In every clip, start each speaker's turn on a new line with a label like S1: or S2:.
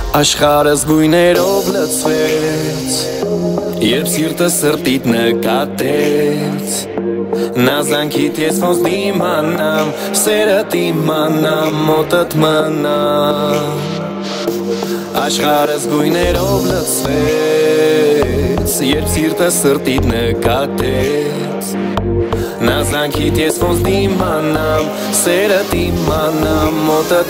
S1: Աշխարհս գույներով լցվեց, երբ սիրտը սրտիդ նկատեց, նազանքիդ ես ոնց դիմանամ, սերդ իմանամ, մոտդ մնամ։ Աշխարհս գույներով լցվեց, երբ սիրտը սրտիդ նկատեց, նազանքիդ ես ոնց դիմանամ, սերդ իմանամ, մոտդ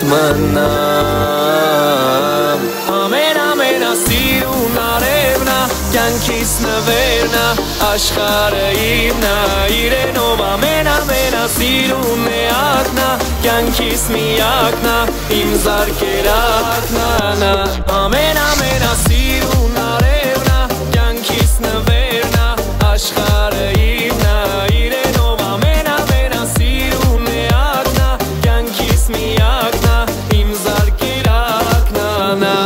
S1: մնամ։ Ամենասիրուն արևնա, կյանքիս նվերնա, աշխարհը իմնա, իրենով ամենասիրուն էակնա, կյանքիս միակնա, իմ զարկերակնա։ Ամենասիրուն արևնա, կյանքիս նվերնա, աշխարհը իմնա, իրենով ամենասիրուն էակնա, կյանքիս միակնա, իմ զարկերակնա։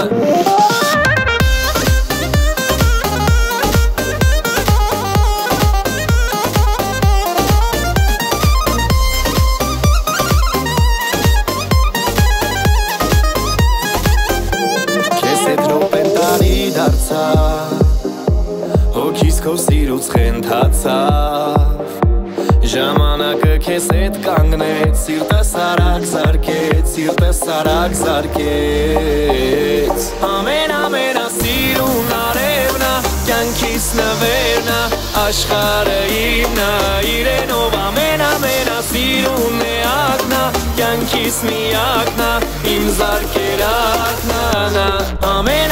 S1: Հոգիս քո սիրուց խենթացավ, ժամանակը քեզ հետ կանգնեց, սիրտս արագ զարկեց, սիրտս արագ զարկեց։ Ամենասիրուն արևնա, կյանքիս նվերնա, աշխարհը իմնա, իրենով ամենասիրուն էակնա, կյանքիս միակնա, իմ զարկերակնա։